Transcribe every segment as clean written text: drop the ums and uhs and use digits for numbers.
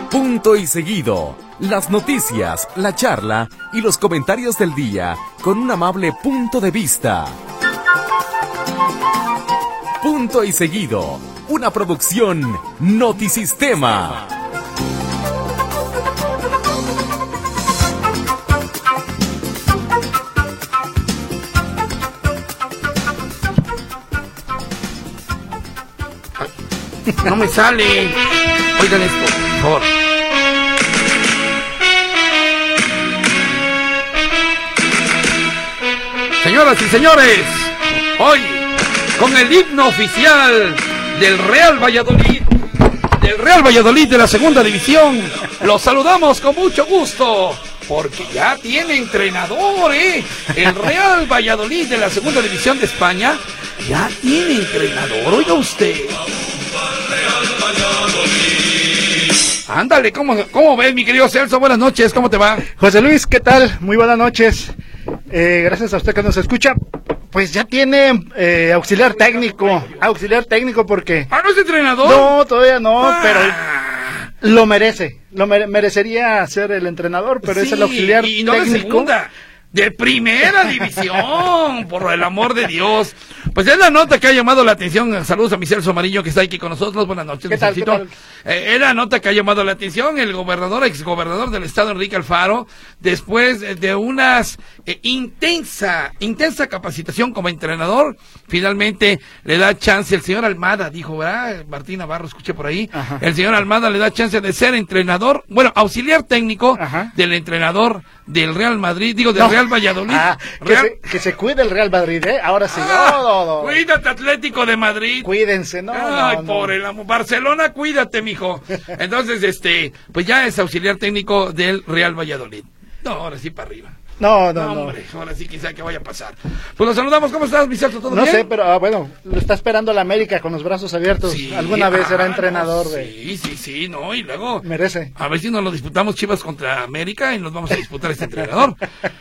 Punto y seguido. Las noticias, la charla y los comentarios del día con un amable punto de vista. Punto y seguido. Una producción Notisistema. No me sale. Oigan esto, por favor. Señoras y señores, hoy con el himno oficial del Real Valladolid, de la segunda división, los saludamos con mucho gusto, porque ya tiene entrenador, el Real Valladolid de la segunda división de España, ya tiene entrenador, oiga usted. Ándale, ¿cómo ves, mi querido Celso? Buenas noches, ¿cómo te va? José Luis, ¿qué tal? Muy buenas noches. Gracias a usted que nos escucha. Pues ya tiene auxiliar técnico porque... ¿Ah, no es entrenador? No, todavía no, pero lo merece. Merecería ser el entrenador, pero sí, es el auxiliar y no técnico. De segunda, de primera división, por el amor de Dios. Pues es la nota que ha llamado la atención. Saludos a mi Celso Amarillo, que está aquí con nosotros. Buenas noches, ¿Qué tal? Es la nota que ha llamado la atención. El exgobernador del estado, Enrique Alfaro, después de unas intensa capacitación como entrenador, finalmente le da chance. El señor Almada dijo, ¿verdad? Martín Navarro, escuché por ahí. Ajá. El señor Almada le da chance de ser entrenador, auxiliar técnico. Ajá. Del entrenador del Real Madrid, Real Valladolid. Que se cuide el Real Madrid, ahora sí. No. Cuídate, Atlético de Madrid. Cuídense, no. Ay, por el amor. Barcelona, cuídate, mijo. Entonces, pues ya es auxiliar técnico del Real Valladolid. No, ahora sí para arriba. No. Hombre, ahora sí quizá que vaya a pasar. Pues lo saludamos, ¿cómo estás, mi Celso? ¿Todo bien? No sé, pero bueno, lo está esperando la América con los brazos abiertos. Sí, alguna vez será entrenador Sí, no, y luego... Merece. A ver si nos lo disputamos Chivas contra América y nos vamos a disputar este entrenador.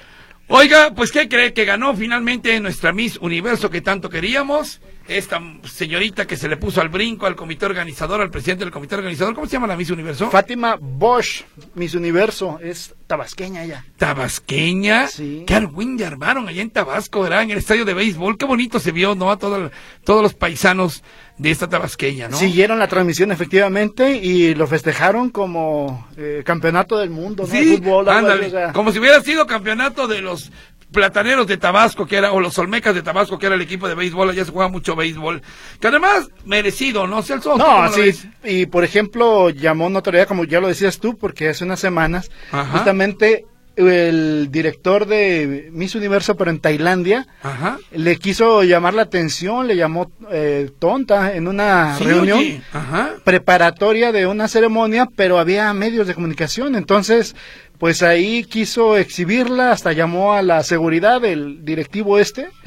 Oiga, pues ¿qué cree? Que ganó finalmente nuestra Miss Universo que tanto queríamos. Esta señorita que se le puso al brinco al comité organizador, al presidente del comité organizador. ¿Cómo se llama la Miss Universo? Fátima Bosch, Miss Universo. Es tabasqueña ella. ¿Tabasqueña? Sí. Qué argüende armaron allá en Tabasco, ¿verdad? En el estadio de béisbol. Qué bonito se vio, ¿no? A todos los paisanos de esta tabasqueña, ¿no? Siguieron la transmisión, efectivamente, y lo festejaron como campeonato del mundo, ¿no? Sí, fútbol, ándale, como si hubiera sido campeonato de los Plataneros de Tabasco, o los Olmecas de Tabasco, que era el equipo de béisbol. Allá se juega mucho béisbol, que además merecido, ¿no, Celso? No, sí, y por ejemplo llamó notoriedad, como ya lo decías tú, porque hace unas semanas, ajá, justamente el director de Miss Universo, pero en Tailandia, ajá, le quiso llamar la atención, le llamó tonta en una reunión preparatoria de una ceremonia, pero había medios de comunicación, entonces pues ahí quiso exhibirla, hasta llamó a la seguridad del directivo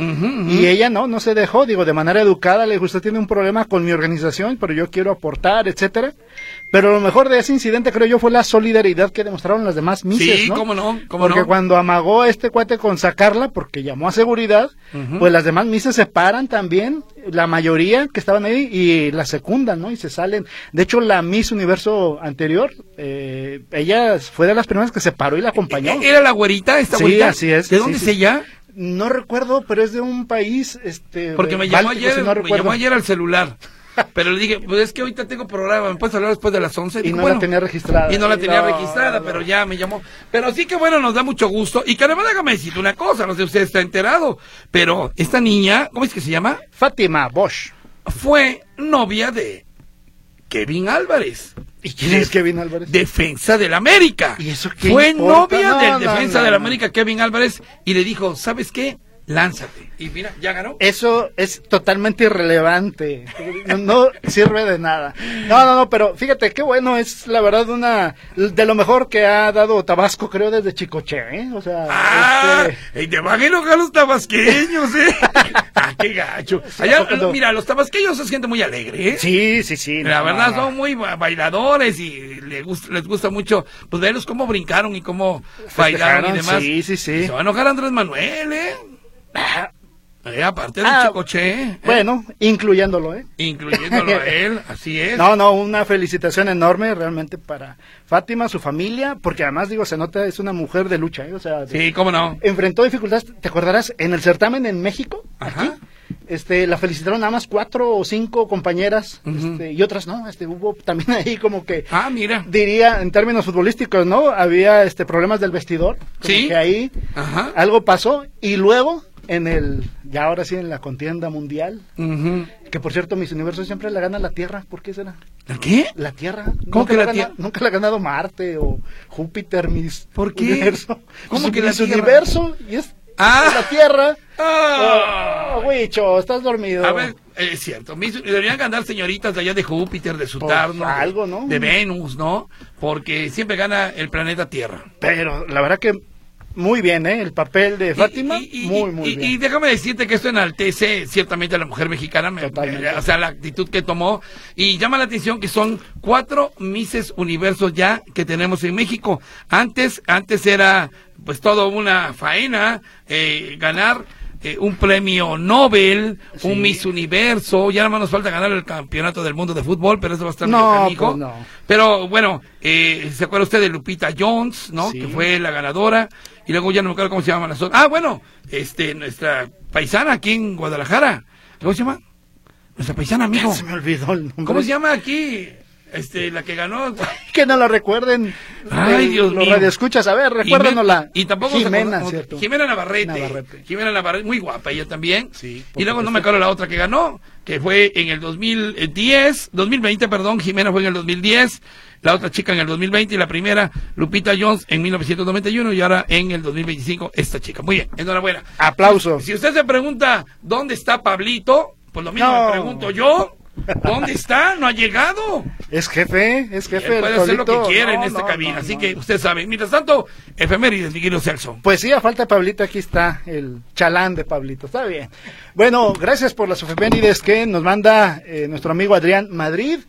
y ella no se dejó, de manera educada, le dijo, usted tiene un problema con mi organización, pero yo quiero aportar, etcétera. Pero lo mejor de ese incidente, creo yo, fue la solidaridad que demostraron las demás misses, sí, ¿no? cómo no. Porque cuando amagó a este cuate con sacarla, porque llamó a seguridad, pues las demás misses se paran también, la mayoría que estaban ahí, y la secundan, ¿no? Y se salen. De hecho, la Miss Universo anterior, ella fue de las primeras que se paró y la acompañó. ¿Era la güerita, esta güerita? Sí, así es. ¿De dónde es ella? No recuerdo, pero es de un país, porque me llamó ayer al celular. Pero le dije, pues es que ahorita tengo programa, ¿me puedes hablar después de las 11? Y no la tenía registrada. Y no la tenía registrada, pero ya me llamó. Pero sí que bueno, nos da mucho gusto. Y que además déjame decirte una cosa, no sé si usted está enterado, pero esta niña, ¿cómo es que se llama? Fátima Bosch. Fue novia de Kevin Álvarez. ¿Y quién es Kevin Álvarez? Defensa del América. ¿Y eso qué Fue importa? novia del defensa del América, Kevin Álvarez, y le dijo, ¿sabes qué? Lánzate. Y mira, ya ganó. Eso es totalmente irrelevante. No sirve de nada. No, pero fíjate, qué bueno, es la verdad de lo mejor que ha dado Tabasco, creo, desde Chicoche, ¿eh? O sea, y te van a enojar los tabasqueños, ¿eh? Qué gacho. Allá, mira, los tabasqueños es gente muy alegre, ¿eh? Sí. La verdad, son muy bailadores y les gusta mucho, pues, verlos cómo brincaron y cómo bailaron y demás. Sí. Se va a enojar Andrés Manuel, ¿eh? Aparte de Chicoche. Bueno, incluyéndolo, Incluyéndolo a él, así es. No, una felicitación enorme realmente para Fátima, su familia, porque además, digo, se nota, es una mujer de lucha, O sea, sí, cómo no. Enfrentó dificultades, ¿te acordarás? En el certamen en México, Ajá. Aquí, la felicitaron nada más 4 o 5 compañeras, y otras no, hubo también ahí como que, mira, diría en términos futbolísticos, ¿no? Había problemas del vestidor, como ¿sí? que ahí algo pasó, y luego ya ahora sí en la contienda mundial, que por cierto Miss Universo siempre la gana la Tierra, ¿por qué será? ¿La qué? La Tierra. ¿Cómo que la Tierra? Nunca la ha ganado Marte o Júpiter, Miss ¿Por qué? Universo. ¿Cómo que la Tierra? Universo y es la Tierra. Huicho, estás dormido. A ver, es cierto, deberían ganar señoritas de allá de Júpiter, de Saturno, algo, ¿no? De Venus, ¿no? Porque siempre gana el planeta Tierra. Pero la verdad que muy bien, el papel de Fátima, muy bien. Y déjame decirte que esto enaltece ciertamente a la mujer mexicana, o sea, la actitud que tomó, y llama la atención que son 4 Misses Universo ya que tenemos en México. Antes era pues todo una faena ganar un premio Nobel, un Miss Universo, ya nada más nos falta ganar el campeonato del mundo de fútbol, pero eso va a estar medio canijo. Pues no. Pero bueno, ¿se acuerda usted de Lupita Jones, no? Sí. Que fue la ganadora, y luego ya no me acuerdo cómo se llaman las otras. Bueno, nuestra paisana aquí en Guadalajara, ¿cómo se llama? Nuestra paisana, amigo. Se me olvidó el nombre. ¿Cómo se llama aquí? La que ganó. Que no la recuerden. Ay, Dios mío. Los radioescuchas, a ver, recuérdanosla. Y tampoco Jimena, ¿cierto? Jimena Navarrete. Jimena Navarrete, muy guapa ella también. Sí. Y luego no me acuerdo la otra que ganó, que fue en el 2020, Jimena fue en el 2010, la otra chica en el 2020 y la primera, Lupita Jones, en 1991 y ahora en el 2025, esta chica. Muy bien, enhorabuena. Aplausos. Si usted se pregunta, ¿dónde está Pablito? Pues lo mismo me pregunto yo. ¿Dónde está? ¿No ha llegado? Es jefe. Puede hacer lo que quiera en esta cabina, así que usted sabe. Mientras tanto, efemérides, mi querido Celso. Pues sí, a falta de Pablito, aquí está el chalán de Pablito, está bien. Bueno, gracias por las efemérides que nos manda nuestro amigo Adrián Madrid.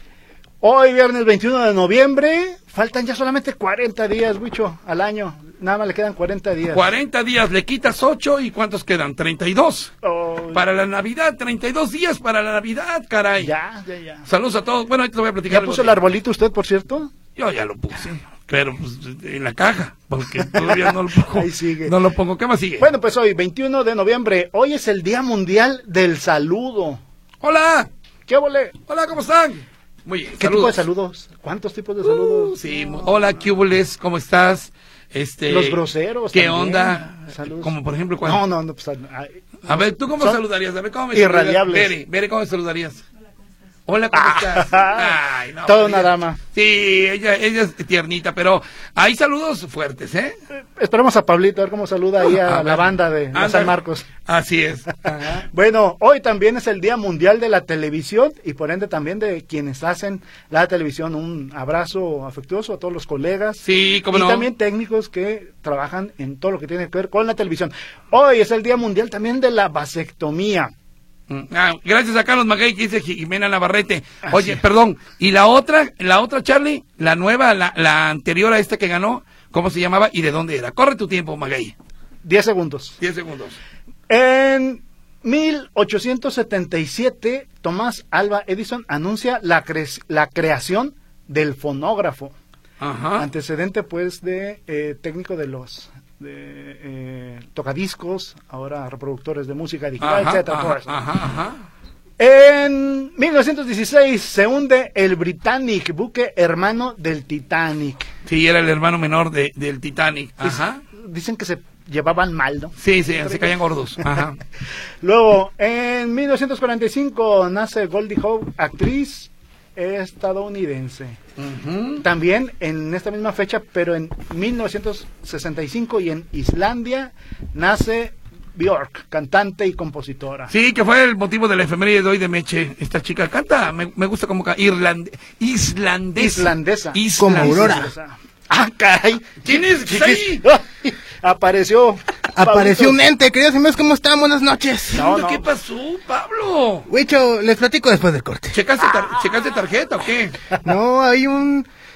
Hoy, viernes 21 de noviembre, faltan ya solamente 40 días, Huicho, al año. Nada más le quedan 40 días. 40 días, le quitas 8 y ¿cuántos quedan? 32. Para la Navidad, 32 días para la Navidad, caray. Ya. Saludos a todos. Bueno, ahorita te voy a platicar. ¿Ya puso el arbolito usted, por cierto? Yo ya lo puse, pero pues, en la caja, porque todavía no lo pongo. Ahí sigue. No lo pongo. ¿Qué más sigue? Bueno, pues hoy, 21 de noviembre, hoy es el Día Mundial del Saludo. ¡Hola! ¿Qué ole? Hola, ¿cómo están? Muy bien, ¿Qué tipo de saludos? ¿Cuántos tipos de saludos? Sí, hola, ¿qué hubles? ¿Cómo estás? Los groseros. ¿Qué también. onda? Saludos. Como por ejemplo, ¿cuál? No, pues, a ver, ¿tú cómo saludarías? A ver, ¿cómo me irradiables. Bere, ¿cómo me saludarías? Hola, ¿cómo estás? Ay, no, toda una dama. Sí, ella es tiernita, pero hay saludos fuertes, ¿eh? Esperemos a Pablito, a ver cómo saluda ahí a la banda de San Marcos. Así es. Bueno, hoy también es el Día Mundial de la Televisión y por ende también de quienes hacen la televisión. Un abrazo afectuoso a todos los colegas. Sí, cómo no. Y también técnicos que trabajan en todo lo que tiene que ver con la televisión. Hoy es el Día Mundial también de la vasectomía. Gracias a Carlos Maguey que dice Jimena Navarrete. Oye, perdón, y la otra Charlie, la nueva, la anterior a esta que ganó, ¿cómo se llamaba y de dónde era? Corre tu tiempo, Maguey. 10 segundos. 10 segundos. En 1877, Thomas Alva Edison anuncia la creación del fonógrafo. Ajá. Antecedente pues de técnico de los tocadiscos, ahora reproductores de música digital, etcétera, todo eso. En 1916 se hunde el Britannic, buque hermano del Titanic. Sí, era el hermano menor del Titanic. Ajá. Dicen que se llevaban mal, ¿no? Sí, se caían gordos. Ajá. Luego, en 1945 nace Goldie Hawn, actriz estadounidense. También en esta misma fecha, pero en 1965 y en Islandia nace Björk, cantante y compositora. Sí, que fue el motivo de la efeméride de hoy de Meche. Esta chica canta, me gusta como islandesa. Como Aurora. Ah, caray. ¿Quién es ahí? Apareció un ente, queridos amigos, ¿cómo están? Buenas noches. No. ¿Qué pasó, Pablo? Huicho, les platico después del corte. ¿Checaste tarjeta o qué? No, hay un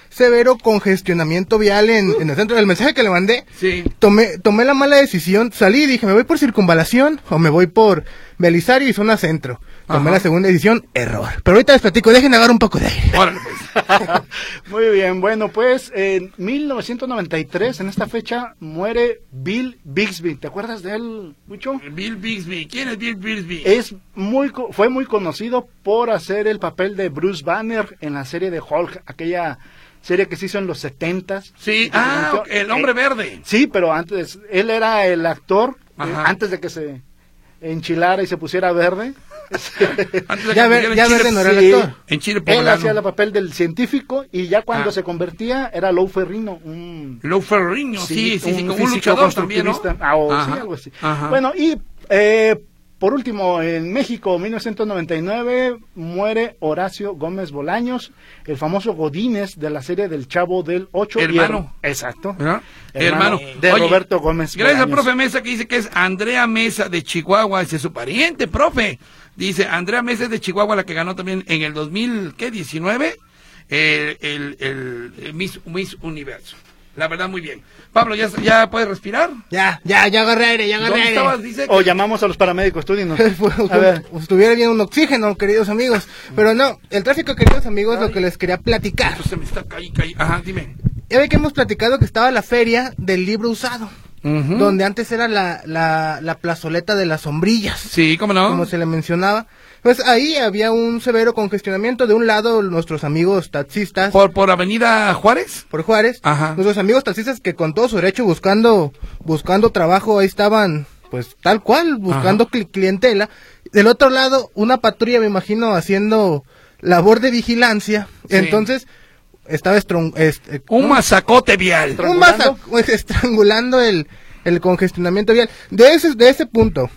severo congestionamiento vial en el centro. Del mensaje que le mandé, sí. tomé la mala decisión, salí y dije, ¿me voy por Circunvalación o me voy por Belisario y zona centro? Tomé la segunda decisión, error. Pero ahorita les platico, dejen agarrar un poco de aire. Órale, pues. Muy bien, bueno, pues en 1993, en esta fecha, muere Bill Bixby. ¿Te acuerdas de él, Mucho? Bill Bixby. ¿Quién es Bill Bixby? Fue muy conocido por hacer el papel de Bruce Banner en la serie de Hulk, aquella serie que se hizo en los 70s. Sí, el hombre verde. Sí, pero antes, él era el actor, antes de que se enchilara y se pusiera verde. Ya verde no era el actor. En Chile él hacía el papel del científico y ya cuando se convertía era Lou Ferrigno. Lou Ferrigno, sí, como un luchador también, ¿no? Sí, algo así. Bueno, y por último, en México, 1999, muere Horacio Gómez Bolaños, el famoso Godínez de la serie del Chavo del 8. Hermano. Exacto. Hermano. De Roberto Gómez Gracias Bolaños. al profe Mesa que dice que es Andrea Mesa de Chihuahua, ese es su pariente, profe. Dice, Andrea Mesa es de Chihuahua, la que ganó también en el 2019 el Miss Universo. La verdad, muy bien. Pablo, ¿ya puedes respirar? Ya agarré aire, ¿Dónde estabas? Dice O llamamos a los paramédicos, tú dinos. A ver, estuviera bien un oxígeno, queridos amigos. Pero no, el tráfico, queridos amigos, lo que les quería platicar. Esto se me está cayendo. Ajá, dime. Ya ve que hemos platicado que estaba la feria del libro usado. Donde antes era la plazoleta de las sombrillas. Sí, ¿cómo no? Como se le mencionaba. Pues ahí había un severo congestionamiento. De un lado, nuestros amigos taxistas. ¿Por Avenida Juárez? Por Juárez. Ajá. Nuestros amigos taxistas que con todo su derecho buscando trabajo, ahí estaban, pues tal cual, buscando clientela. Del otro lado, una patrulla, me imagino, haciendo labor de vigilancia. Sí. Entonces, estaba un masacote vial. Estrangulando el congestionamiento vial. De ese punto,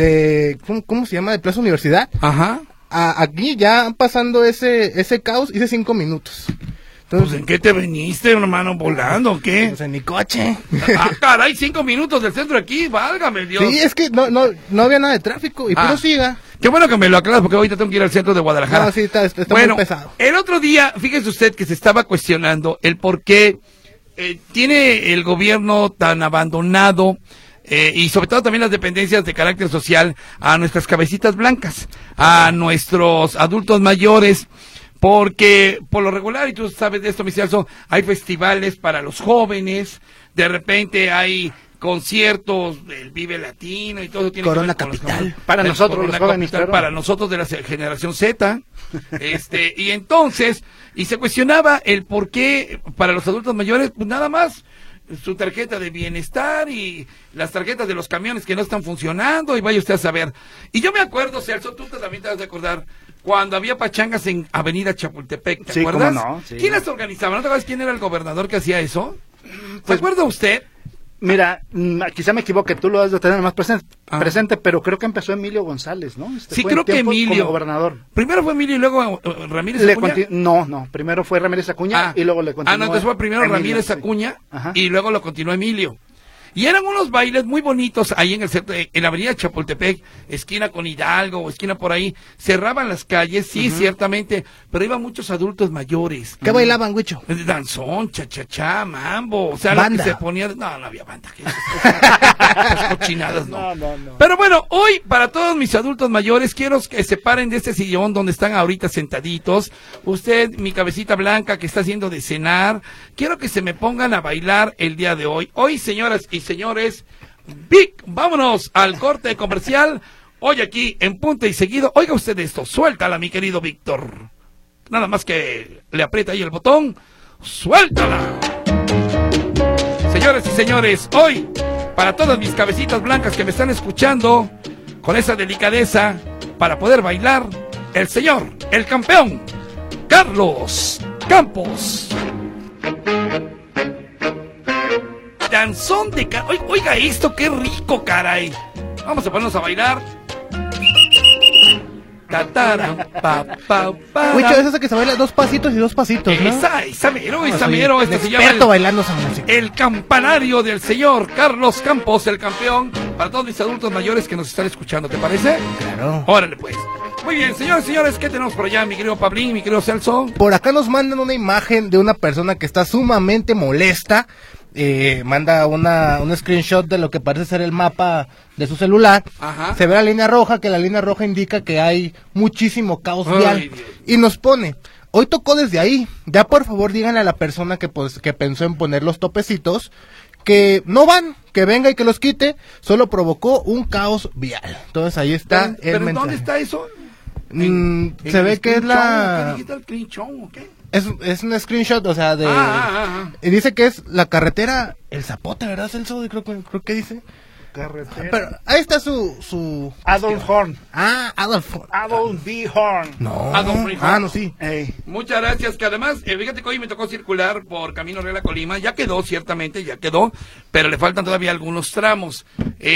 ¿cómo se llama? De Plaza Universidad. Ajá. Aquí ya pasando ese caos, hice 5 minutos. Entonces, pues, ¿en qué te viniste, hermano, volando o qué? Pues en mi coche. Caray, 5 minutos del centro aquí, válgame Dios. Sí, es que no había nada de tráfico y puro siga. Qué bueno que me lo aclaras porque ahorita tengo que ir al centro de Guadalajara. No, sí, está bueno, muy pesado. El otro día, fíjese usted que se estaba cuestionando el por qué tiene el gobierno tan abandonado y sobre todo también las dependencias de carácter social a nuestras cabecitas blancas, a nuestros adultos mayores. Porque por lo regular, y tú sabes de esto, mi Celso, hay festivales para los jóvenes, de repente hay conciertos del Vive Latino y todo tiene Corona que ver con Capital. Para nosotros los jóvenes, Capital, para nosotros de la generación Z. Y entonces, y se cuestionaba el por qué para los adultos mayores, pues nada más su tarjeta de bienestar y las tarjetas de los camiones que no están funcionando y vaya usted a saber. Y yo me acuerdo, Celso, tú también te vas a acordar, cuando había pachangas en Avenida Chapultepec, ¿te acuerdas? ¿Cómo no? Sí. ¿Quién las organizaba? ¿No te acuerdas quién era el gobernador que hacía eso? ¿Se acuerda usted? Mira, quizá me equivoque, tú lo has de tener más presente, pero creo que empezó Emilio González, ¿no? Sí, creo que Emilio. Como gobernador. Primero fue Emilio y luego Ramírez Acuña. No, primero fue Ramírez Acuña y luego le continuó. No, entonces fue primero Emilio, Ramírez Acuña y luego lo continuó Emilio. Y eran unos bailes muy bonitos ahí en el centro, en la avenida Chapultepec, esquina con Hidalgo o esquina por ahí. Cerraban las calles, sí, ciertamente, pero iban muchos adultos mayores. ¿Qué bailaban, Huicho? Danzón, cha-cha-cha, mambo. O sea, banda. Lo que se ponía... No había banda. Esas cochinadas, no. Pero bueno, hoy, para todos mis adultos mayores, quiero que se paren de este sillón donde están ahorita sentaditos. Usted, mi cabecita blanca que está haciendo de cenar, quiero que se me pongan a bailar el día de hoy. Hoy, señoras y señores, Vic, vámonos al corte comercial. Hoy aquí en Punto y Seguido. Oiga usted esto, suéltala, mi querido Víctor. Nada más que le aprieta ahí el botón. ¡Suéltala! Señores y señores, hoy, para todas mis cabecitas blancas que me están escuchando, con esa delicadeza, para poder bailar, el señor, el campeón, Carlos Campos. Danzón de... Oiga esto, qué rico, caray. Vamos a ponernos a bailar. Huicho, es esa que se baila 2 pasitos y 2 pasitos, ¿no? Esa mero. Este se llama bailando esa música. El campanario del señor Carlos Campos, el campeón. Para todos mis adultos mayores que nos están escuchando, ¿te parece? Claro. Órale, pues. Muy bien, señores, ¿qué tenemos por allá, mi querido Pablín, mi querido Celso? Por acá nos mandan una imagen de una persona que está sumamente molesta. Manda un screenshot de lo que parece ser el mapa de su celular. Ajá. Se ve la línea roja, que la línea roja indica que hay muchísimo caos vial. Y nos pone, hoy tocó desde ahí, ya por favor díganle a la persona que pensó en poner los topecitos, que no van, que venga y que los quite, solo provocó un caos vial. Entonces ahí está el ¿Pero mensaje. dónde está eso? Se ve que es la... ¿Qué el screenshot o qué? Es un screenshot, o sea, de... Y dice que es la carretera El Zapote, ¿verdad, Celso? Creo que dice. Carretera. Pero ahí está su... Adolf Horn. Adolf Horn. Adolf B. Horn. No. Adolf Horn. No, sí. Hey. Muchas gracias, que además, fíjate que hoy me tocó circular por Camino Real a Colima, ya quedó, ciertamente, pero le faltan todavía algunos tramos.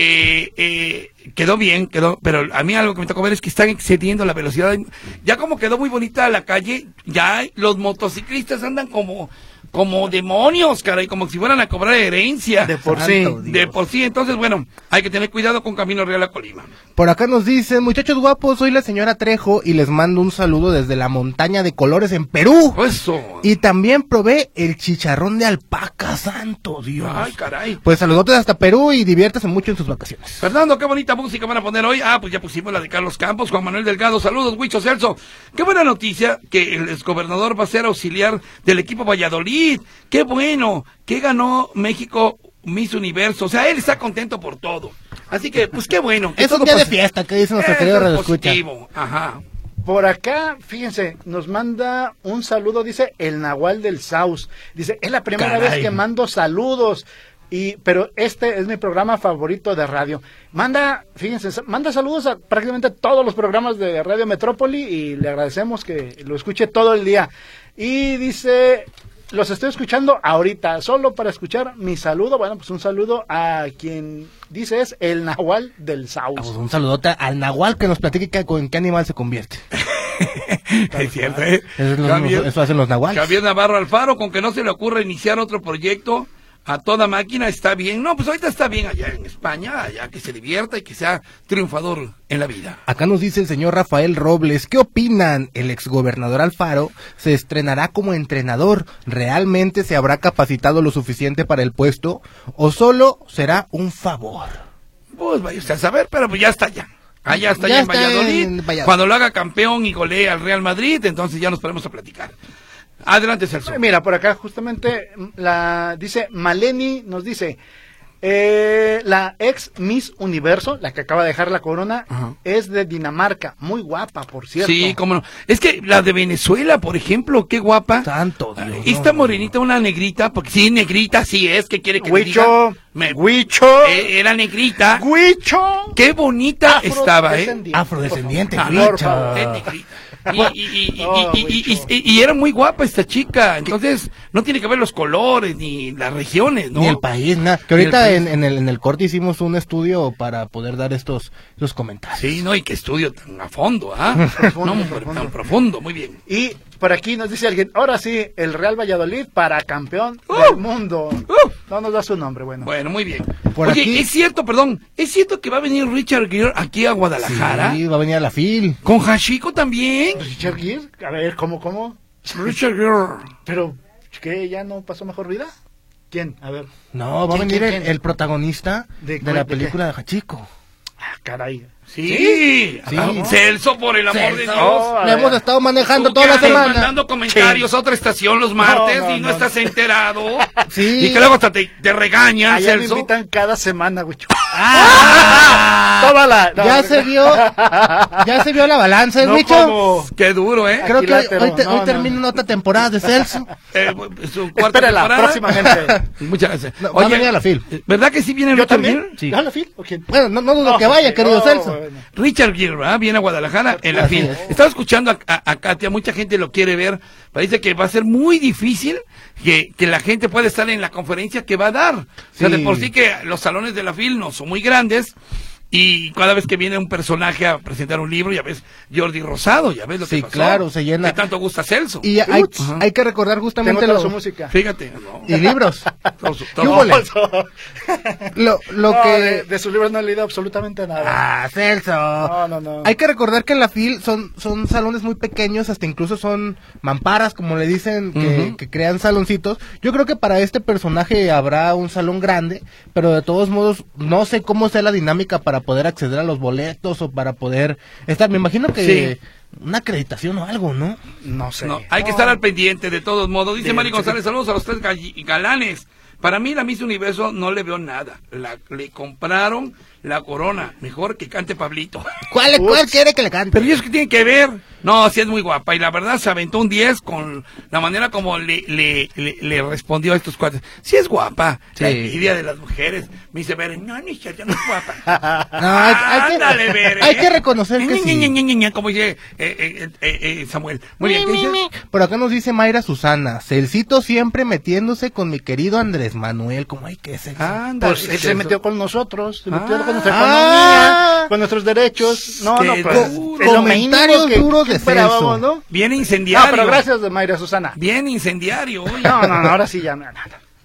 Quedó bien, pero a mí algo que me tocó ver es que están excediendo la velocidad. Ya como quedó muy bonita la calle, ya los motociclistas andan como demonios, caray, como si fueran a cobrar herencia. De por sí. Entonces, bueno, hay que tener cuidado con Camino Real a Colima. Por acá nos dicen, muchachos guapos, soy la señora Trejo y les mando un saludo desde la montaña de Colores en Perú. Eso. Y también probé el chicharrón de alpaca, santo Dios. Ay, caray. Pues saludotes hasta Perú y diviértase mucho en sus vacaciones. Fernando, qué bonita música van a poner hoy. Pues ya pusimos la de Carlos Campos, Juan Manuel Delgado. Saludos, Huicho Celso. Qué buena noticia que el exgobernador va a ser auxiliar del equipo Valladolid. Qué bueno, que ganó México Miss Universo. O sea, él está contento por todo. Así que, pues qué bueno. Es un día de fiesta, que dice nuestro querido radioescucha. Ajá. Por acá, fíjense, nos manda un saludo, dice el Nahual del Saus. Dice, es la primera vez que mando saludos. Pero este es mi programa favorito de radio. Manda saludos a prácticamente todos los programas de Radio Metrópoli y le agradecemos que lo escuche todo el día. Y dice, los estoy escuchando ahorita, solo para escuchar mi saludo. Bueno, pues un saludo a quien dice es el Nahual del Saus. Pues un saludote al Nahual que nos platique en qué animal se convierte. Es cierto, ¿eh? Eso hacen los Nahuales. Javier Navarro Alfaro, con que no se le ocurra iniciar otro proyecto a toda máquina, está bien. No, pues ahorita está bien allá en España, allá que se divierta y que sea triunfador en la vida. Acá nos dice el señor Rafael Robles, ¿qué opinan? ¿El exgobernador Alfaro se estrenará como entrenador? ¿Realmente se habrá capacitado lo suficiente para el puesto? ¿O solo será un favor? Pues vaya usted a saber, pero pues ya está allá. Allá está ya en Valladolid. Cuando lo haga campeón y golee al Real Madrid, entonces ya nos ponemos a platicar. Adelante, Celso. Mira, por acá justamente dice Maleni, nos dice, la ex Miss Universo, la que acaba de dejar la corona, es de Dinamarca, muy guapa, por cierto. Sí, cómo no. Es que la de Venezuela, por ejemplo, qué guapa. Santo Dios. Esta morenita, una negrita, porque sí, negrita, sí es, que quiere que me diga. Huicho. Era negrita. Huicho. Qué bonita estaba, Afrodescendiente, Huicho. Negrita. Y era muy guapa esta chica, entonces no tiene que ver los colores ni las regiones, ¿no? Ni el país, nada. Que ahorita en el corte hicimos un estudio para poder dar estos comentarios. Sí, no, y qué estudio tan a fondo, tan profundo, muy bien. Y por aquí nos dice alguien, ahora sí, el Real Valladolid para campeón del mundo. No nos da su nombre, bueno. Bueno, muy bien. Por Oye, aquí... es cierto que va a venir Richard Gere aquí a Guadalajara. Sí, va a venir a la FIL. ¿Con Hachiko también? ¿Richard Gere? A ver, ¿cómo? Richard Gere. Pero, ¿qué? ¿Ya no pasó mejor vida? ¿Quién? A ver. No, va a venir el protagonista de la película de Hachiko. Caray. Sí. Celso, por el amor de Dios. Le hemos estado manejando toda la semana. Mandando comentarios a otra estación los martes y no estás enterado. Sí. Y que luego hasta te regañan, allá Celso. me invitan cada semana, güey. Ya se vio la balanza, el bicho. Qué duro, ¿eh? Creo que hoy termina otra temporada de Celso. Su cuarta temporada. Próximamente. Muchas gracias. Va a venir a la FIL. ¿Verdad que sí viene Richard Gere? Sí. ¿A la FIL o quién? Bueno, no dudo que vaya, querido Celso. Bueno. Richard Gere, ¿verdad? Viene a Guadalajara en la FIL. Estaba escuchando a Katia, mucha gente lo quiere ver. Parece que va a ser muy difícil que la gente pueda estar en la conferencia que va a dar. O sea, de por sí que los salones de la FIL no son muy grandes. Y cada vez que viene un personaje a presentar un libro, ya ves Jordi Rosado, ya ves lo que pasó. Sí, claro, se llena. Que tanto gusta Celso. Y hay que recordar justamente su música. Fíjate. Y libros. De su libro no he leído absolutamente nada. Ah, Celso. No. Hay que recordar que en la FIL son salones muy pequeños, hasta incluso son mamparas, como le dicen, que crean saloncitos. Yo creo que para este personaje habrá un salón grande, pero de todos modos no sé cómo sea la dinámica para poder acceder a los boletos o para poder estar. Me imagino que una acreditación o algo, ¿no? No sé. No, hay que estar al pendiente de todos modos. Dice Mari González, saludos a los 3 galanes. Para mí la Miss Universo no le veo nada. Le compraron la corona. Mejor que cante Pablito. ¿Cuál quiere que le cante? Pero ¿y eso qué tiene que ver? No, sí es muy guapa. Y la verdad se aventó un 10 con la manera como le respondió a estos cuates. Sí es guapa. Sí. La envidia de las mujeres. Me dice, Beren, no es guapa. Ándale, Beren. Hay que reconocer que sí. Como dice Samuel. Muy bien, ¿qué dices? Por acá nos dice Mayra Susana. Celcito siempre metiéndose con mi querido Andrés Manuel. ¿Cómo hay que ser? Pues él se metió con nosotros. Se metió con nuestra economía, con nuestros derechos. Comentarios duros de Celso, ¿no? Bien incendiario. No, pero gracias de Mayra Susana. Bien incendiario. No, ahora sí ya nada.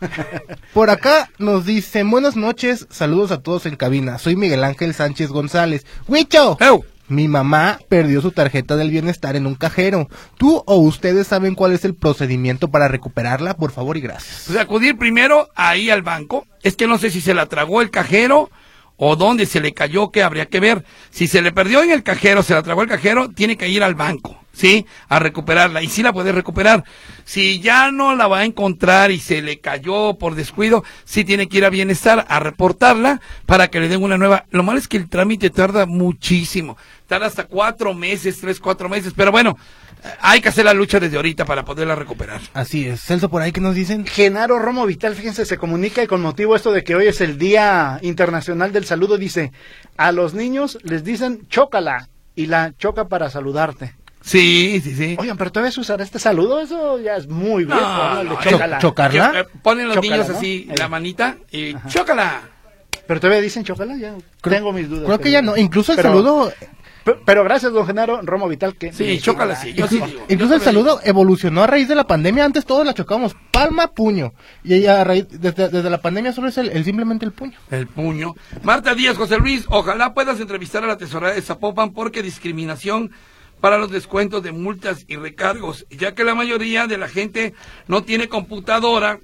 Por acá nos dicen, buenas noches, saludos a todos en cabina. Soy Miguel Ángel Sánchez González. ¡Huicho! Mi mamá perdió su tarjeta del bienestar en un cajero. ¿Tú o ustedes saben cuál es el procedimiento para recuperarla? Por favor y gracias. Pues acudir primero ahí al banco. Es que no sé si se la tragó el cajero o dónde se le cayó, que habría que ver. Si se le perdió en el cajero, se la tragó el cajero, tiene que ir al banco, ¿sí? A recuperarla, y sí la puede recuperar. Si ya no la va a encontrar y se le cayó por descuido, sí tiene que ir a Bienestar a reportarla para que le den una nueva. Lo malo es que el trámite tarda muchísimo, tarda hasta 4 meses, 4 meses, pero bueno, hay que hacer la lucha desde ahorita para poderla recuperar. Así es. Celso, por ahí, ¿qué nos dicen? Genaro Romo Vital, fíjense, se comunica y con motivo esto de que hoy es el Día Internacional del Saludo, dice, a los niños les dicen chócala y la choca para saludarte. Sí. Oigan, pero todavía se usará este saludo, eso ya es muy viejo, ¿no? Chócala. ¿Chocarla? Ponen los niños así, la manita, y chócala. Pero todavía dicen chócala, ya tengo mis dudas. Creo que ya no, incluso el saludo... Pero gracias, don Genaro Romo Vital, que... Sí, chócala, sí, yo sí digo. Incluso el saludo evolucionó a raíz de la pandemia. Antes todos la chocábamos palma, puño. Y a raíz, desde la pandemia solo es simplemente el puño. El puño. Marta Díaz, José Luis, ojalá puedas entrevistar a la tesorera de Zapopan porque discriminación para los descuentos de multas y recargos, ya que la mayoría de la gente no tiene computadora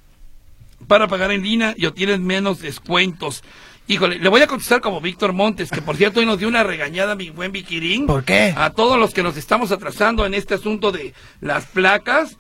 para pagar en línea y obtienen menos descuentos. Híjole, le voy a contestar como Víctor Montes, que por cierto hoy nos dio una regañada, mi buen Viquirín. ¿Por qué? A todos los que nos estamos atrasando en este asunto de las placas,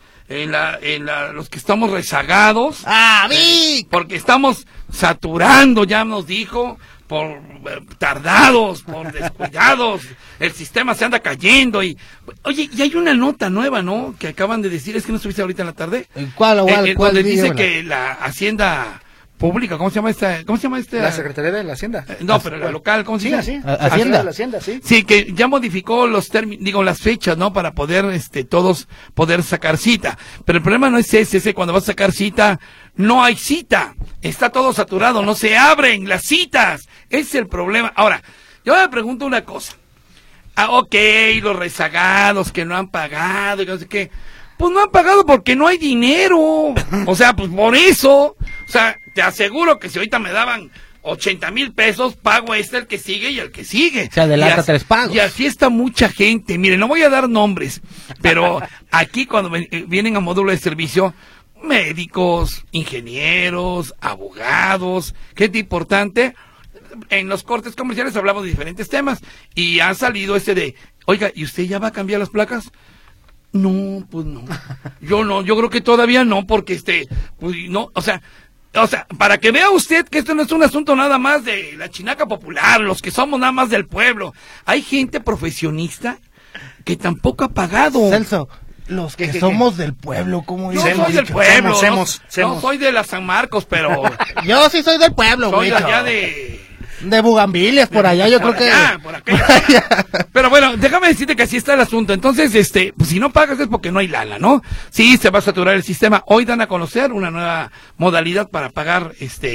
los que estamos rezagados. ¡Ah, Vic! Porque estamos saturando, ya nos dijo, por tardados, por descuidados, el sistema se anda cayendo y... Oye, y hay una nota nueva, ¿no? Que acaban de decir, es que no estuviste ahorita en la tarde. ¿Cuál? Donde dice que la Hacienda... pública, ¿cómo se llama esta? La Secretaría de la Hacienda. No, pero la local, ¿cómo se llama? Sí, Hacienda. La Hacienda, sí. Sí, que ya modificó los las fechas, ¿no? Para poder, todos poder sacar cita. Pero el problema no es ese cuando vas a sacar cita, no hay cita. Está todo saturado, no se abren las citas. Ese es el problema. Ahora, yo me pregunto una cosa. Ok, los rezagados que no han pagado y no sé qué. Pues no han pagado porque no hay dinero. O sea, pues por eso. O sea, te aseguro que si ahorita me daban 80,000 pesos, pago el que sigue y el que sigue. Se adelanta 3 pagos. Y así está mucha gente. Miren, no voy a dar nombres, pero aquí cuando vienen a módulo de servicio, médicos, ingenieros, abogados, gente importante. En los cortes comerciales hablamos de diferentes temas y ha salido de, oiga, ¿y usted ya va a cambiar las placas? No, pues no. Yo creo que todavía no, porque pues no, o sea, para que vea usted que esto no es un asunto nada más de la chinaca popular, los que somos nada más del pueblo. Hay gente profesionista que tampoco ha pagado. Celso, los que somos del pueblo, ¿cómo yo soy del pueblo, no soy de la San Marcos, pero... Yo sí soy del pueblo, soy güey. Soy allá de Bugambilias, por allá, yo creo que... Por acá. Pero bueno, déjame decirte que así está el asunto. Entonces, pues si no pagas es porque no hay lana, ¿no? Sí, se va a saturar el sistema. Hoy dan a conocer una nueva modalidad para pagar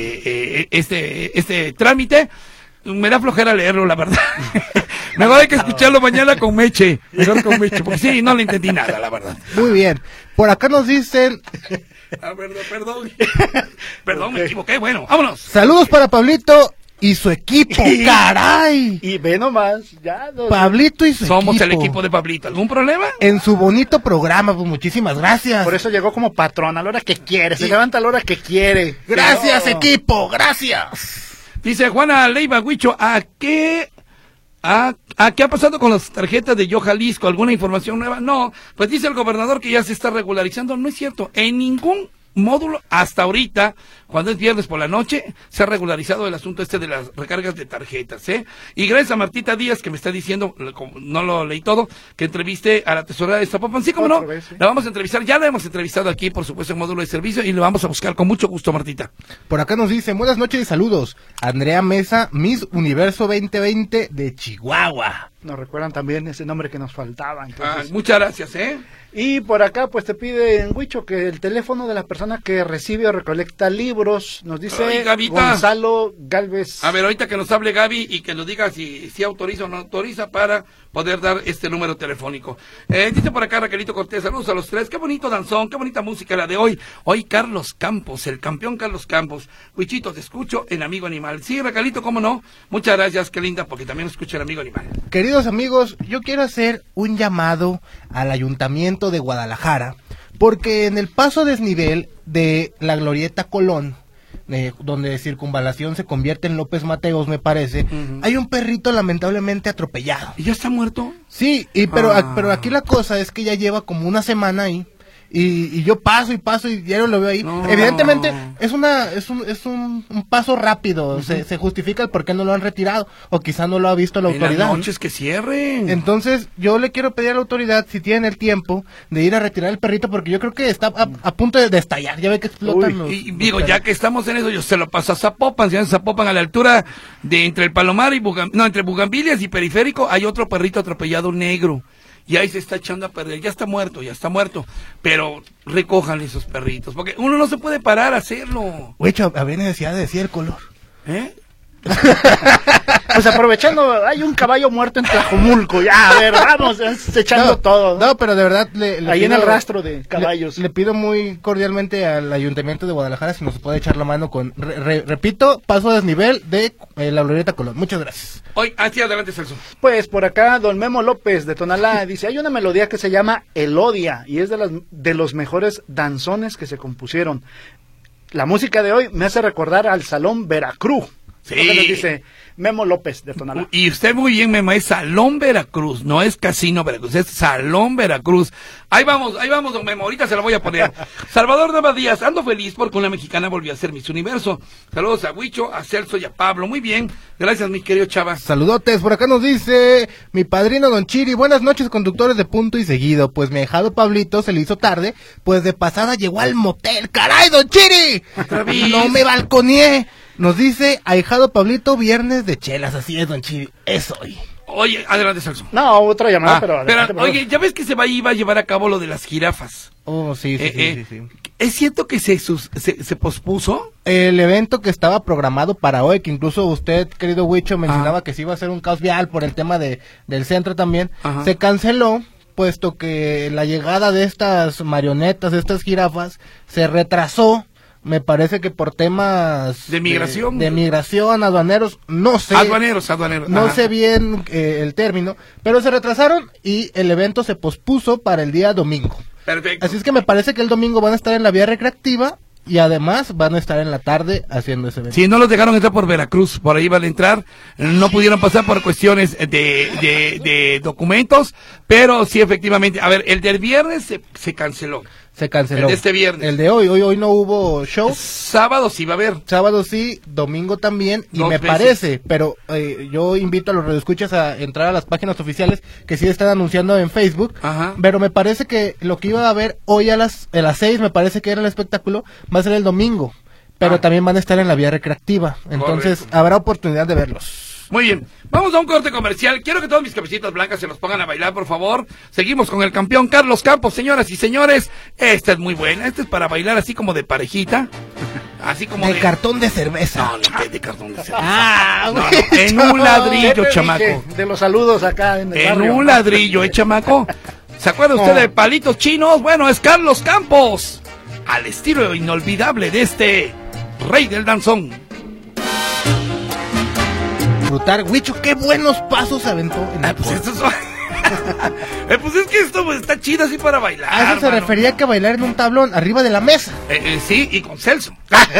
este trámite. Me da flojera leerlo, la verdad. Mejor hay que escucharlo mañana con Meche. Mejor con Meche, porque sí, no le entendí nada, la verdad. Muy bien. Por acá nos dicen... Perdón. Perdón, me equivoqué. Bueno, vámonos. Saludos para Pablito y su equipo, caray. Y ve nomás, ya. Pablito y su Somos equipo. el equipo de Pablito. ¿Algún problema? En su bonito programa, pues muchísimas gracias. Por eso llegó como patrón, a la hora que quiere, se levanta a la hora que quiere. Gracias, equipo, gracias. Dice Juana Leiva Huicho, ¿a qué ha pasado con las tarjetas de Yo Jalisco? ¿Alguna información nueva? No, pues dice el gobernador que ya se está regularizando. No es cierto, en ningún módulo hasta ahorita, cuando es viernes por la noche, se ha regularizado el asunto de las recargas de tarjetas, Y gracias a Martita Díaz, que me está diciendo, no lo leí todo, que entreviste a la tesorera de Zapopan. Sí, cómo no, la vamos a entrevistar, ya la hemos entrevistado aquí, por supuesto, en módulo de servicio, y lo vamos a buscar con mucho gusto, Martita. Por acá nos dicen, buenas noches y saludos, Andrea Mesa, Miss Universo 2020 de Chihuahua. Nos recuerdan también ese nombre que nos faltaba. Entonces. Muchas gracias, Y por acá, pues te piden, Huicho, que el teléfono de la persona que recibe o recolecta libros, nos dice Gonzalo Galvez. A ver, ahorita que nos hable Gaby y que nos diga si autoriza o no autoriza para poder dar este número telefónico. Dice por acá Raquelito Cortés, saludos a los tres, qué bonito danzón, qué bonita música la de hoy. Hoy Carlos Campos, el campeón Carlos Campos. Huichito, te escucho en Amigo Animal. Sí, Raquelito, cómo no. Muchas gracias, qué linda, porque también escucha el Amigo Animal. Queridos amigos, yo quiero hacer un llamado al Ayuntamiento de Guadalajara, porque en el paso a desnivel de la Glorieta Colón, donde Circunvalación se convierte en López Mateos, me parece, hay un perrito lamentablemente atropellado. ¿Y ya está muerto? Sí, pero aquí la cosa es que ya lleva como una semana ahí. Y yo paso y diario lo veo ahí. No. Evidentemente es un paso rápido. Se justifica el por qué no lo han retirado, o quizá no lo ha visto la autoridad. En las noches que cierren. Entonces yo le quiero pedir a la autoridad, si tienen el tiempo, de ir a retirar el perrito, porque yo creo que está a punto de estallar. Ya ve que explotan los digo, ya que estamos en eso, yo se lo paso a Zapopan. Si en Zapopan, a la altura de entre el Palomar y entre Bugambilias y Periférico, hay otro perrito atropellado negro. Y ahí se está echando a perder, ya está muerto, pero recojan esos perritos, porque uno no se puede parar a hacerlo. Güey, había necesidad de decir el color. Pues aprovechando, hay un caballo muerto en Tlajomulco, ya, a ver, vamos, echando todo. No, pero de verdad, ahí en el rastro de caballos. Le pido muy cordialmente al Ayuntamiento de Guadalajara si nos puede echar la mano con, repito, paso a desnivel de la Glorieta Colón. Muchas gracias. Hoy, hacia adelante, Celso. Pues por acá, don Memo López de Tonalá dice, hay una melodía que se llama Elodia, y es de los mejores danzones que se compusieron. La música de hoy me hace recordar al Salón Veracruz. Sí. Nos dice Memo López de Tonalá. Y usted muy bien, Memo, es Salón Veracruz, no es Casino Veracruz, es Salón Veracruz. Ahí vamos, don Memo, ahorita se lo voy a poner. Salvador Nava Díaz, ando feliz porque una mexicana volvió a ser Miss Universo. Saludos a Huicho, a Celso y a Pablo. Muy bien, gracias, mi querido Chava. Saludotes, por acá nos dice mi padrino Don Chiri, buenas noches, conductores de Punto y Seguido. Pues mi ahijado Pablito se le hizo tarde, pues de pasada llegó al motel. ¡Caray, Don Chiri! No me balconeé. Nos dice, ahijado Pablito, viernes de chelas, así es, Don Chiri, es hoy. Oye, adelante, Celso. No, otra llamada, pero adelante, oye, ya ves que se iba a llevar a cabo lo de las jirafas. Oh, sí. ¿Es cierto que se pospuso? El evento que estaba programado para hoy, que incluso usted, querido Huicho, mencionaba que se iba a hacer un caos vial por el tema del centro también, se canceló, puesto que la llegada de estas marionetas, de estas jirafas, se retrasó. Me parece que por temas de migración, de migración, aduaneros, no sé. Aduaneros. No sé bien el término, pero se retrasaron y el evento se pospuso para el día domingo. Perfecto. Así es que me parece que el domingo van a estar en la vía recreativa y además van a estar en la tarde haciendo ese evento. Sí, no los dejaron entrar por Veracruz, por ahí van a entrar, no pudieron pasar por cuestiones de documentos, pero sí, efectivamente, a ver, el del viernes se canceló. Se canceló. El de este viernes. El de hoy no hubo show. Sábado sí va a haber. Sábado sí, domingo también, y me parece, pero yo invito a los radioescuchas a entrar a las páginas oficiales que sí están anunciando en Facebook. Ajá. Pero me parece que lo que iba a haber hoy a las 6, me parece que era el espectáculo, va a ser el domingo, pero también van a estar en la vía recreativa, entonces habrá oportunidad de verlos. Muy bien, vamos a un corte comercial. Quiero que todas mis cabecitas blancas se los pongan a bailar, por favor. Seguimos con el campeón Carlos Campos, señoras y señores. Esta es muy buena, esta es para bailar así como de parejita. Así como de cartón de cerveza. No, de cartón de cerveza. En un ladrillo, chamaco. De los saludos acá en el barrio. En un ladrillo, chamaco. ¿Se acuerda usted de Palitos Chinos? Bueno, es Carlos Campos. al estilo inolvidable de este rey del danzón. Brutal, Huicho, qué buenos pasos aventó en el pues pues es que esto está chido así para bailar. A eso se refería que bailar en un tablón arriba de la mesa. Sí, y con Celso.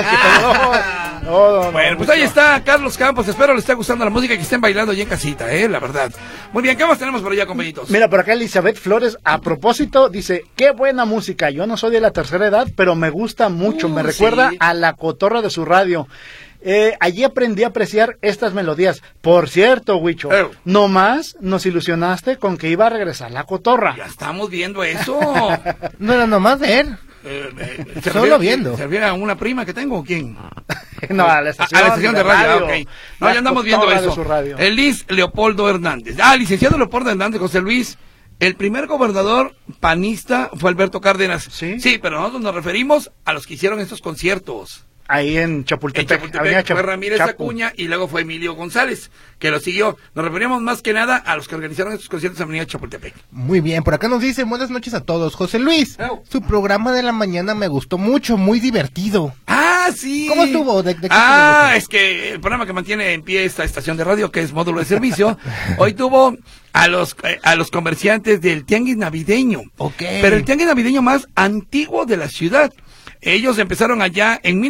No, bueno, pues ahí está Carlos Campos. Espero les esté gustando la música y que estén bailando ya en casita, la verdad. Muy bien, ¿qué más tenemos por allá, compañitos? Mira, por acá Elizabeth Flores, a propósito, dice, qué buena música. Yo no soy de la tercera edad, pero me gusta mucho. Me recuerda a la cotorra de su radio. Allí aprendí a apreciar estas melodías. Por cierto, Huicho, nomás nos ilusionaste con que iba a regresar la cotorra. Ya estamos viendo eso. No era nomás ver. Solo viendo. ¿Se refiere a una prima que tengo o quién? No, a la estación de radio. Okay. No, ya andamos viendo eso. El Liz Leopoldo Hernández. Licenciado Leopoldo Hernández, José Luis. El primer gobernador panista fue Alberto Cárdenas. Sí, pero nosotros nos referimos a los que hicieron estos conciertos. Ahí en Chapultepec. Fue Ramírez Acuña y luego fue Emilio González, que lo siguió. Nos referíamos más que nada a los que organizaron estos conciertos en Avenida Chapultepec. Muy bien, por acá nos dice, buenas noches a todos. José Luis, su programa de la mañana me gustó mucho, muy divertido. Sí. ¿Cómo estuvo? Es que el programa que mantiene en pie esta estación de radio, que es Módulo de Servicio, hoy tuvo a los comerciantes del tianguis navideño. Pero el tianguis navideño más antiguo de la ciudad. Ellos empezaron allá en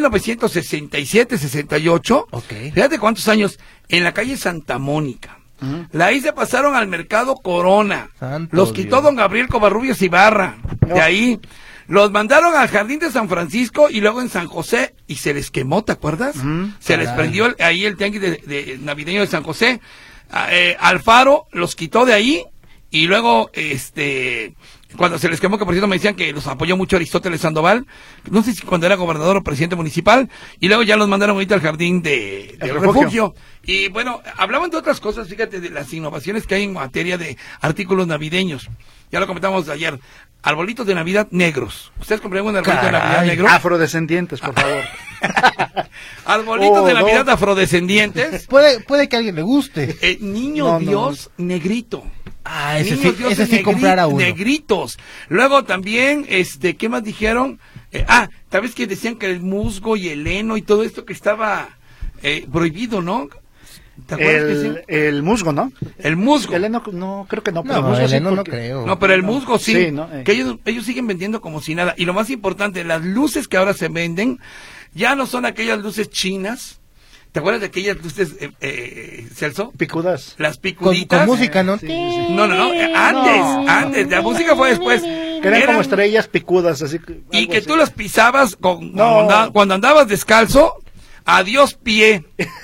1967-68. Fíjate cuántos años. En la calle Santa Mónica. Ahí se pasaron al Mercado Corona. Los quitó don Gabriel Covarrubias Ibarra. De ahí los mandaron al Jardín de San Francisco y luego en San José. Y se les quemó, ¿te acuerdas? Se les prendió ahí el tianguis de navideño de San José. Alfaro los quitó de ahí. Y luego, cuando se les quemó, que por cierto me decían que los apoyó mucho Aristóteles Sandoval, no sé si cuando era gobernador o presidente municipal, y luego ya los mandaron ahorita al jardín del refugio. Y bueno, hablaban de otras cosas, fíjate, de las innovaciones que hay en materia de artículos navideños. Ya lo comentamos ayer, arbolitos de Navidad negros. ¿Ustedes compraron un arbolito de Navidad negro? Afrodescendientes, por favor. Arbolitos de Navidad afrodescendientes. Puede que a alguien le guste. Niño Dios negrito. Ese sí comprara uno. Negritos. Luego también, ¿qué más dijeron? tal vez que decían que el musgo y el heno y todo esto que estaba prohibido, ¿no? ¿Te acuerdas el musgo, ¿no? El musgo. El heno no, creo que no. Pero no, el heno no creo. No, pero el musgo sí. Sí, ¿no? Que ellos siguen vendiendo como si nada. Y lo más importante, las luces que ahora se venden ya no son aquellas luces chinas. ¿Te acuerdas de aquellas luces, Celso? Picudas. Las picuditas. Con música, ¿no? Sí. No. Antes. La música fue después. Que eran como estrellas picudas, así. Y que tú las pisabas cuando andabas descalzo. Adiós pie,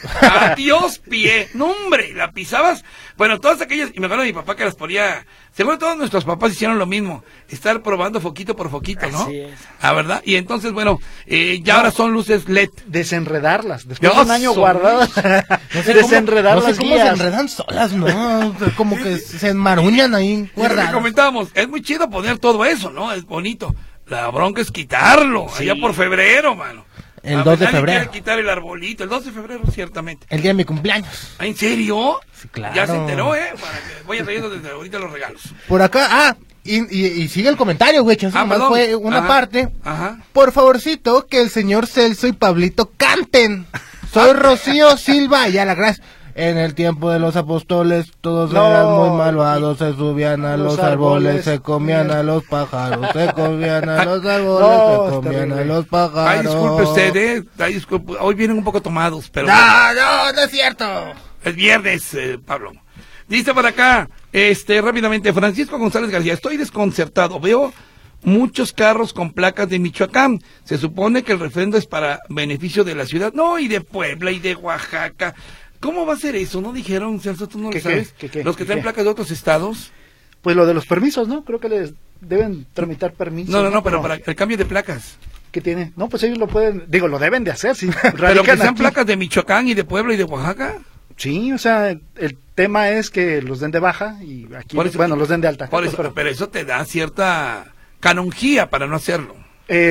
no hombre, la pisabas, bueno, todas aquellas, y me acuerdo de mi papá que las ponía, seguro todos nuestros papás hicieron lo mismo, estar probando foquito por foquito, ¿no? Así es. ¿Verdad? Y entonces, bueno, ahora son luces LED. Desenredarlas, después de un año guardadas, desenredarlas. No sé cómo se enredan solas, ¿no? Como que se enmaruñan ahí, guardadas. Comentábamos, es muy chido poner todo eso, ¿no? Es bonito, la bronca es quitarlo, sí. Allá por febrero, mano. El 2 de febrero. Quiere quitar el arbolito, el 2 de febrero, ciertamente. El día de mi cumpleaños. ¿En serio? Sí, claro. Ya se enteró, Para que voy trayendo desde ahorita los regalos. Por acá, y sigue el comentario, güey, eso nomás fue una parte. Ajá. Por favorcito, que el señor Celso y Pablito canten. Soy Rocío Silva, ya la gracias. En el tiempo de los apóstoles, todos eran muy malvados, se subían a los árboles, se comían a los pájaros, se comían a los árboles, se comían a los pájaros. Ay, disculpe usted, disculpe, hoy vienen un poco tomados, pero... No es cierto. Es viernes, Pablo. Dice por acá, rápidamente, Francisco González García, estoy desconcertado, veo muchos carros con placas de Michoacán, se supone que el refrendo es para beneficio de la ciudad, no, y de Puebla y de Oaxaca. ¿Cómo va a ser eso? ¿No dijeron, Celso, tú no lo sabes? ¿Los que traen placas de otros estados? Pues lo de los permisos, ¿no? Creo que les deben tramitar permisos. No, pero para el cambio de placas. ¿Qué tiene? No, pues ellos lo pueden, lo deben de hacer, sí. ¿Pero que sean placas de Michoacán y de Puebla y de Oaxaca? Sí, o sea, el tema es que los den de baja y aquí, los den de alta. Por eso, pero eso te da cierta canonjía para no hacerlo.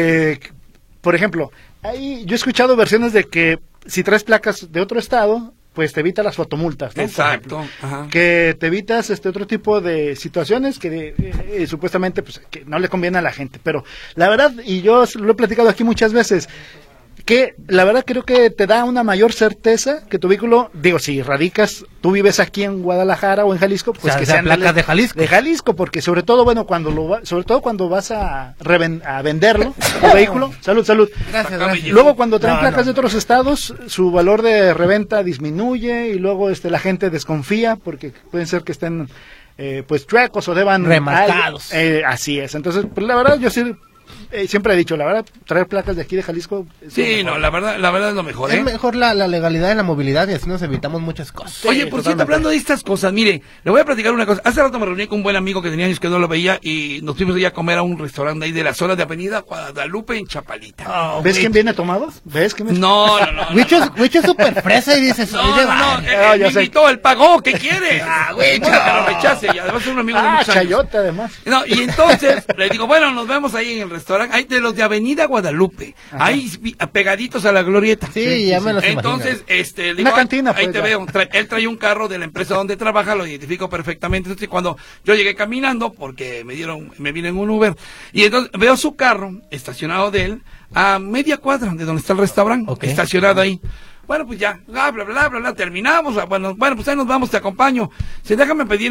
Por ejemplo, yo he escuchado versiones de que si traes placas de otro estado, pues te evita las fotomultas, ¿no? Exacto. Ajá. Que te evitas otro tipo de situaciones que supuestamente pues que no le conviene a la gente, pero la verdad, y yo lo he platicado aquí muchas veces, que la verdad creo que te da una mayor certeza que tu vehículo, digo, si radicas, tú vives aquí en Guadalajara o en Jalisco, pues que sean placas de Jalisco. De Jalisco, porque sobre todo, bueno, sobre todo cuando vas a venderlo, tu vehículo, salud. Gracias. Luego cuando traen placas de otros estados, su valor de reventa disminuye y luego la gente desconfía porque pueden ser que estén pues chuecos o deban remarcados. Así es. Entonces, pues la verdad yo sí siempre he dicho, la verdad, traer placas de aquí de Jalisco sí, no, la verdad es lo mejor, Es mejor la legalidad de la movilidad y así nos evitamos muchas cosas. Sí, oye, por cierto, hablando de estas cosas, mire, le voy a platicar una cosa. Hace rato me reuní con un buen amigo que tenía años que no lo veía y nos fuimos a comer a un restaurante ahí de la zona de Avenida Guadalupe en Chapalita. ¿Ves quién viene tomado? ¿Ves quién viene? No. Huicho es súper fresa y dices, me invitó, él pagó, ¿qué quiere? Huicho, que lo rechace y además es un amigo de muchos años. Chayote además. No, y entonces le digo, bueno, nos vemos ahí en el restaurante, hay de los de Avenida Guadalupe, ahí pegaditos a la glorieta. Sí, ya me los entonces, le digo, una cantina, ahí te veo, él trae un carro de la empresa donde trabaja, lo identifico perfectamente. Entonces, cuando yo llegué caminando, porque me vine en un Uber, y entonces veo su carro estacionado de él a media cuadra de donde está el restaurante, estacionado ahí. Bueno, pues ya, bla, terminamos, bueno, pues ahí nos vamos, te acompaño. Déjame pedir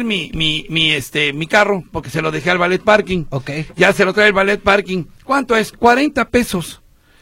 mi carro, porque se lo dejé al valet parking. Ya se lo trae el valet parking. ¿Cuánto es? 40 pesos.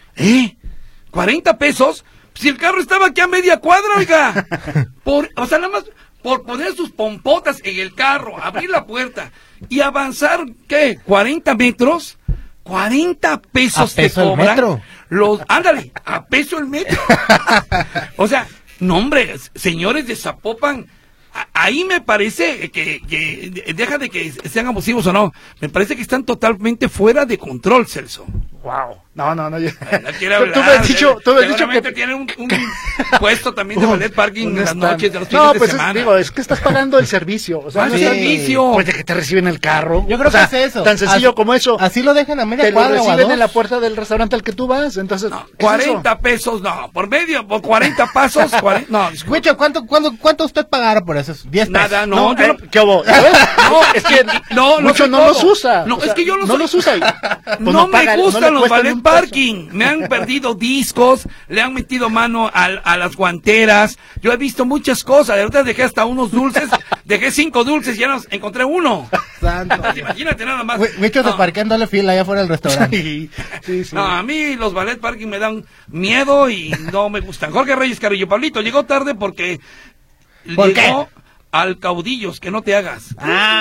¿40 pesos? Si el carro estaba aquí a media cuadra, oiga. Nada más por poner sus pompotas en el carro, abrir la puerta y avanzar, ¿qué? ¿40 metros? 40 pesos te cobran. Ándale, a peso el metro. O sea, no hombre, señores de Zapopan, ahí me parece que deja de que sean abusivos o no, me parece que están totalmente fuera de control, Celso. Wow. No. No quiere hablar. Tú me has dicho que tiene un puesto también de valet parking en las noches de los fines de semana. Es que estás pagando el servicio. O sea, servicio. Pues de que te reciben el carro. Yo creo que es eso. Tan sencillo como eso. Así lo dejan a media cuadra. Te lo reciben en la puerta del restaurante al que tú vas. Entonces, 40 pesos, no. Por 40 pasos, 40. No, escucha, ¿cuánto usted pagará por esos 10 pesos? Nada, no. ¿Qué hubo? No, es que mucho no los usa. No, es que yo no los usa. No me gustan los valet parking. Me han perdido discos, le han metido mano a las guanteras. Yo he visto muchas cosas. De verdad dejé hasta unos dulces. Dejé 5 dulces y ya encontré uno. Santo. Imagínate nada más. Muchos se parquean doble fila allá fuera del restaurante. Sí. No, a mí los valet parking me dan miedo y no me gustan. Jorge Reyes Carrillo, Pablito, llegó tarde porque llegó al Caudillos, que no te hagas.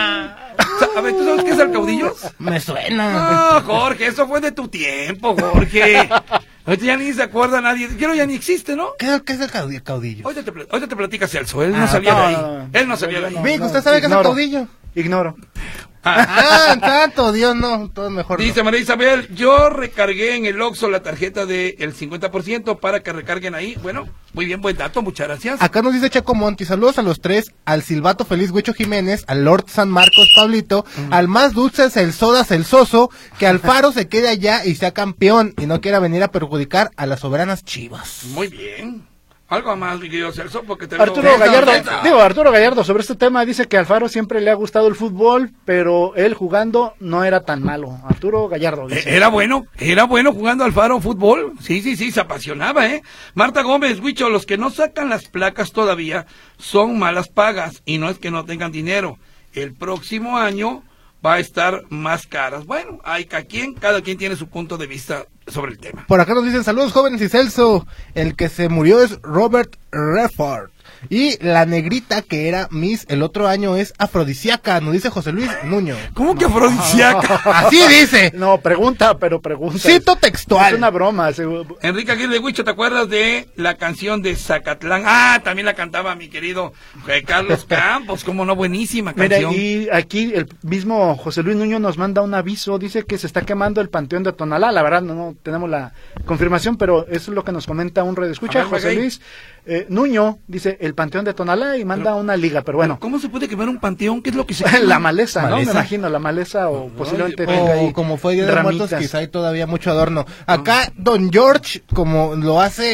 A ver, ¿tú sabes qué es el Caudillos? Me suena. No, Jorge, eso fue de tu tiempo, Jorge. Ahorita ya ni se acuerda nadie. Creo ya ni existe, ¿no? ¿Qué es el Caudillo? Ahorita te platica Celso. Él no sabía de ahí. Él no sabía de ahí. Vic, ¿usted sabe qué es el Caudillo? Ignoro. Tanto, Dios no, todo mejor. Dice María Isabel, yo recargué en el Oxxo la tarjeta del 50% para que recarguen ahí. Bueno, muy bien, buen dato, muchas gracias. Acá nos dice Checo Monti, saludos a los tres, al Silvato Feliz Huicho Jiménez, al Lord San Marcos Pablito, al más dulce el Sodas el Soso, que Alfaro se quede allá y sea campeón y no quiera venir a perjudicar a las soberanas Chivas. Muy bien. Algo más, mi querido Celso, porque te Arturo Gallardo, sobre este tema dice que a Alfaro siempre le ha gustado el fútbol, pero él jugando no era tan malo. Arturo Gallardo dice. Era bueno jugando Alfaro fútbol. Sí, se apasionaba, Marta Gómez, Huicho, los que no sacan las placas todavía son malas pagas y no es que no tengan dinero. El próximo año va a estar más caras. Bueno, cada quien tiene su punto de vista sobre el tema. Por acá nos dicen saludos jóvenes y Celso, el que se murió es Robert Redford y la negrita que era Miss el otro año es afrodisíaca, nos dice José Luis Nuño. ¿Cómo que afrodisíaca? Así dice. No, pregunta. Cito textual. Es una broma. Enrique Aguirre Huicho, ¿te acuerdas de la canción de Zacatlán? También la cantaba mi querido Carlos Campos, cómo no, buenísima canción. Mira, y aquí el mismo José Luis Nuño nos manda un aviso, dice que se está quemando el Panteón de Tonalá, la verdad no tenemos la confirmación, pero eso es lo que nos comenta un radioescucha, José Luis Nuño, dice el Panteón de Tonalá y manda una liga, pero bueno. ¿Cómo se puede quemar un panteón? ¿Qué es lo que se quema? La maleza, ¿no? Me imagino, la maleza o posiblemente tenga ahí como fue Día de Muertos, quizá hay todavía mucho adorno. Acá Don George, como lo hace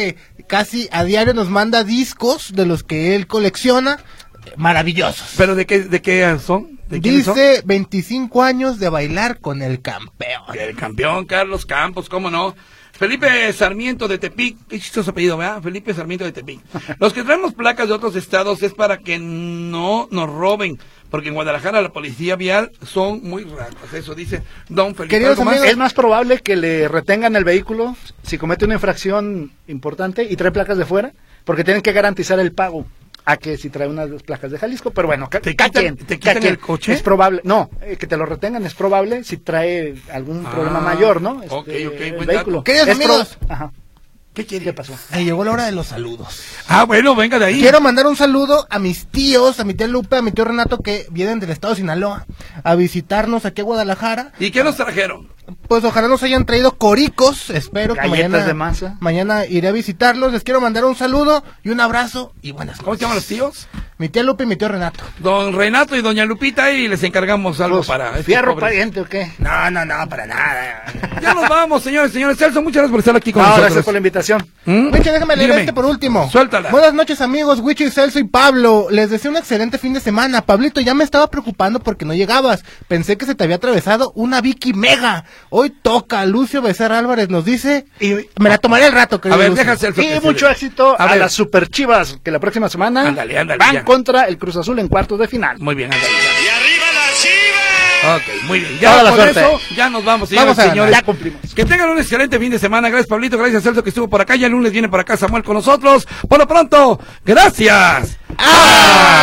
casi a diario nos manda discos de los que él colecciona, maravillosos. ¿Pero de qué son? Dice 25 años de bailar con el campeón. El campeón Carlos Campos, ¿cómo no? Felipe Sarmiento de Tepic, qué chistoso apellido, ¿verdad? Felipe Sarmiento de Tepic. Los que traemos placas de otros estados es para que no nos roben, porque en Guadalajara la policía vial son muy ratas, eso dice don Felipe. Queridos amigos, es más probable que le retengan el vehículo si comete una infracción importante y trae placas de fuera, porque tienen que garantizar el pago. A que si trae unas placas de Jalisco, pero bueno, ¿te quitan el coche? Es probable, no, que te lo retengan es probable si trae algún problema mayor, ¿no? Ok, buen vehículo. Queridos amigos, Ajá. ¿Qué pasó? Llegó la hora de los saludos. Bueno, venga de ahí. Quiero mandar un saludo a mis tíos, a mi tía Lupe, a mi tío Renato, que vienen del estado de Sinaloa a visitarnos aquí a Guadalajara. ¿Y qué nos trajeron? Pues ojalá nos hayan traído coricos, espero que mañana iré a visitarlos. Les quiero mandar un saludo y un abrazo y buenas noches. ¿Cómo se llaman los tíos? Mi tía Lupe y mi tío Renato. Don Renato y doña Lupita, y les encargamos algo para... ¿Fierro pariente o qué? No, para nada. Ya nos vamos, señores. Celso, muchas gracias por estar aquí con nosotros. Gracias por la invitación. Wicho, déjame leer por último. Suéltala. Buenas noches, amigos, Wicho y Celso y Pablo. Les deseo un excelente fin de semana. Pablito, ya me estaba preocupando porque no llegabas. Pensé que se te había atravesado una Vicky Mega. Hoy toca. Lucio Becerra Álvarez nos dice, y me la tomaré el rato, querido. A ver, Lucio. deja Celso. Y mucho éxito a las Super Chivas, que la próxima semana van contra el Cruz Azul en cuartos de final. Muy bien, ándale. ¡Y arriba las Chivas! Ok, muy bien. Ya con eso, ya nos vamos, señores. Ya cumplimos. Que tengan un excelente fin de semana. Gracias, Pablito. Gracias, Celso, que estuvo por acá. Ya el lunes viene por acá Samuel con nosotros. Por lo pronto, gracias.